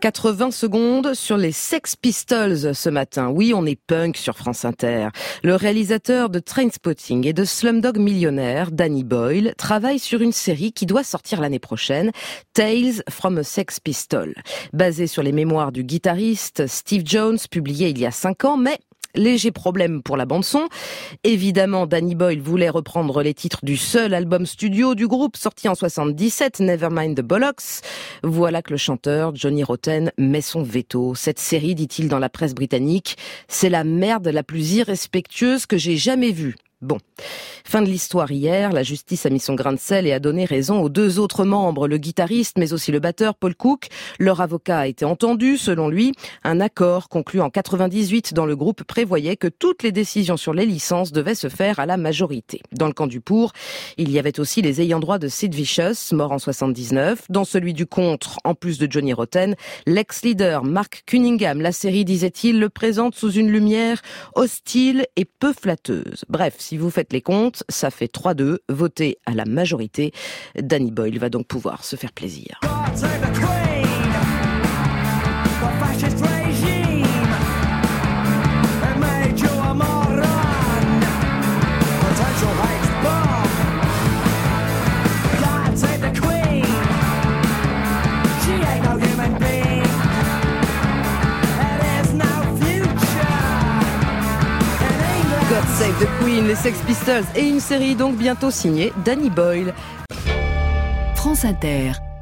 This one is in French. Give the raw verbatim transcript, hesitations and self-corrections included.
quatre-vingts secondes sur les Sex Pistols ce matin. Oui, on est punk sur France Inter. Le réalisateur de Trainspotting et de Slumdog Millionnaire, Danny Boyle, travaille sur une série qui doit sortir l'année prochaine, Tales from a Sex Pistol. Basée sur les mémoires du guitariste Steve Jones, publié il y a cinq ans, mais léger problème pour la bande-son. Évidemment, Danny Boyle voulait reprendre les titres du seul album studio du groupe, sorti en soixante-dix-sept, Nevermind the Bollocks. Voilà que le chanteur Johnny Rotten met son veto. Cette série, dit-il dans la presse britannique, c'est la merde la plus irrespectueuse que j'ai jamais vue. Bon, fin de l'histoire hier, la justice a mis son grain de sel et a donné raison aux deux autres membres, le guitariste mais aussi le batteur Paul Cook. Leur avocat a été entendu, selon lui. Un accord conclu en quatre-vingt-dix-huit dans le groupe prévoyait que toutes les décisions sur les licences devaient se faire à la majorité. Dans le camp du pour, il y avait aussi les ayants droit de Sid Vicious, mort en soixante-dix-neuf. Dans celui du contre, en plus de Johnny Rotten, l'ex-leader Mark Cunningham, la série, disait-il, le présente sous une lumière hostile et peu flatteuse. Bref, si vous faites les comptes, ça fait trois deux, voté à la majorité. Danny Boyle va donc pouvoir se faire plaisir. God Save the Queen, les Sex Pistols et une série donc bientôt signée Danny Boyle. France Inter.